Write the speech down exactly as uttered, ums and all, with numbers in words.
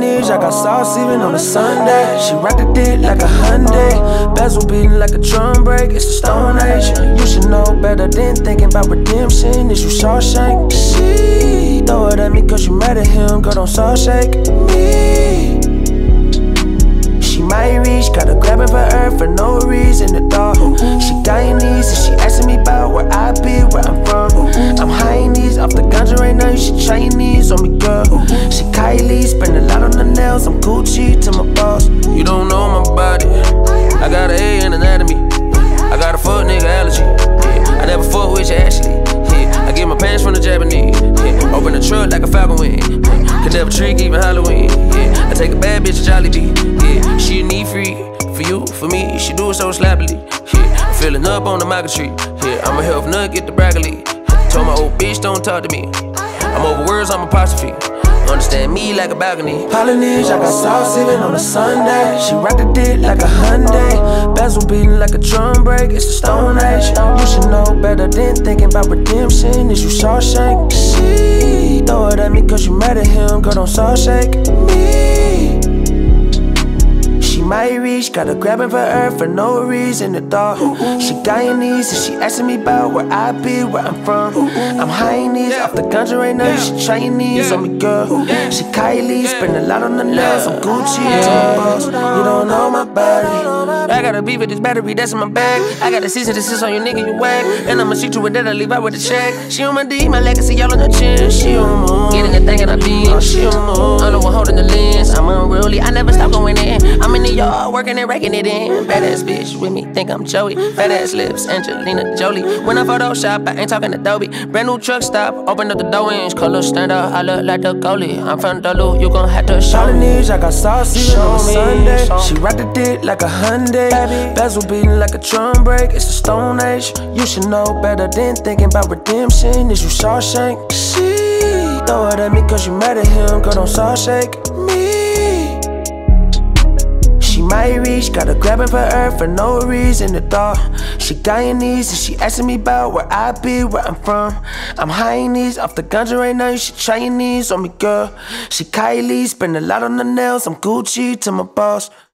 Polynesian, I got sauce even on a Sunday. She rock the dick like a Hyundai, bezel beating like a drum break. It's the Stone Age. You should know better than thinking about redemption. Is you Shawshank? She throw it at me cause you mad at him. Girl, don't saw shake me. She might reach, gotta grab it for her for no reason at all. She Guyanese and she asking me about where I be, where I'm from. I'm Chinese, off the ganja right now, you should Chinese on me, girl. She Kylie, spend a lot on the nails, I'm Gucci to my boss. You don't know my body, I got an A in anatomy. I got a fuck nigga allergy, yeah. I never fuck with you, Ashley, yeah. I get my pants from the Japanese, yeah. Open the truck like a Falcon wing, yeah. Could never trick even Halloween, yeah. I take a bad bitch to Jollibee, yeah. She a need free, for you, for me, she do it so slappily, yeah. I'm filling up on the maca tree, yeah. I'm a health nut, get the broccoli. Told my old bitch don't talk to me, I'm over words, I'm apostrophe. Understand me like a balcony. Polynesian, I got sauce even on a Sunday. She rock the dick like a Hyundai, bezel beating like a drum break. It's the Stone Age. You should know better than thinking about redemption. Is you Shawshank? She throw it at me cause you mad at him. Girl, don't saw shake me. She might reach, gotta grab it for her for no reason at all. She Guyanese and she asking me about where I be, where I'm from. I'm Chinese, off the ganja right now, she Chinese on me, girl. She Kylie, spend a lot on the nails, I'm Gucci to my boss. You don't know my body. I gotta beef with this battery, that's in my bag. I got a cease and desist on you nigga, you whack. And I'ma shoot you with that, I leave out with a check. She on my D, my legacy all on her chin. She on moon, getting a thing and I be. She on moon, I'm the one holding the lens. I'm unruly, I never stop going in. I'm in the yard, working and raking it in. Badass bitch with me, think I'm Joey. Fat ass lips, Angelina Jolie. When I Photoshop, I ain't talking Adobe. Brand new truck stop, open up the door inch. Color stand up, I look like the goalie. I'm from Duluth, you gon' have to show me. Polynesian, I got sauce even on a Sunday. She rock the dick like a Hyundai, bezel beating like a drum break. It's the Stone Age. You should know better than thinking about redemption. Is you Shawshank? She throw it at me cause you mad at him. Girl, don't saw shake me. She might reach, gotta grab it for her for no reason at all. She Guyanese and she asking me about where I be, where I'm from. I'm Chinese, off the ganja right now, you should Chinese on me, girl. She Kylie, spend a lot on the nails, I'm Gucci to my boss.